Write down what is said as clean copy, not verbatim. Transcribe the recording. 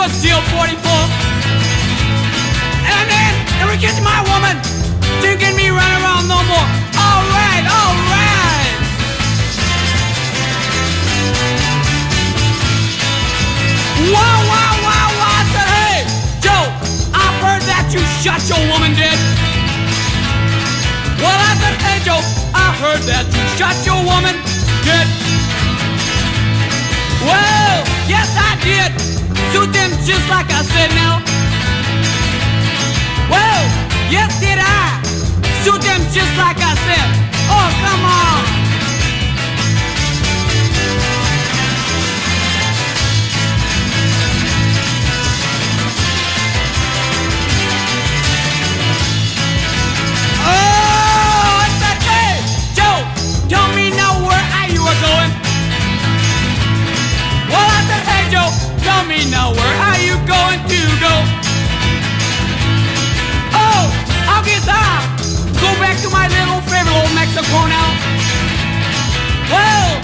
a steel 44. And then we get to my woman, thinking me run around no more. All right, all right. Wow, wow, wow, wow. I said, hey, Joe, I've heard that you shot your woman dead. Well, I said, hey, Joe, I heard that you shot your woman dead. Well, yes, I did. Shoot them just like I said now. Well, yes, did I. Shoot them just like I said. Oh, come on. Tell me now where are you going? Well, I said, hey, Joe, tell me now where are you going to go? Oh, I guess I'll go back to my little favorite old Mexico now. Well,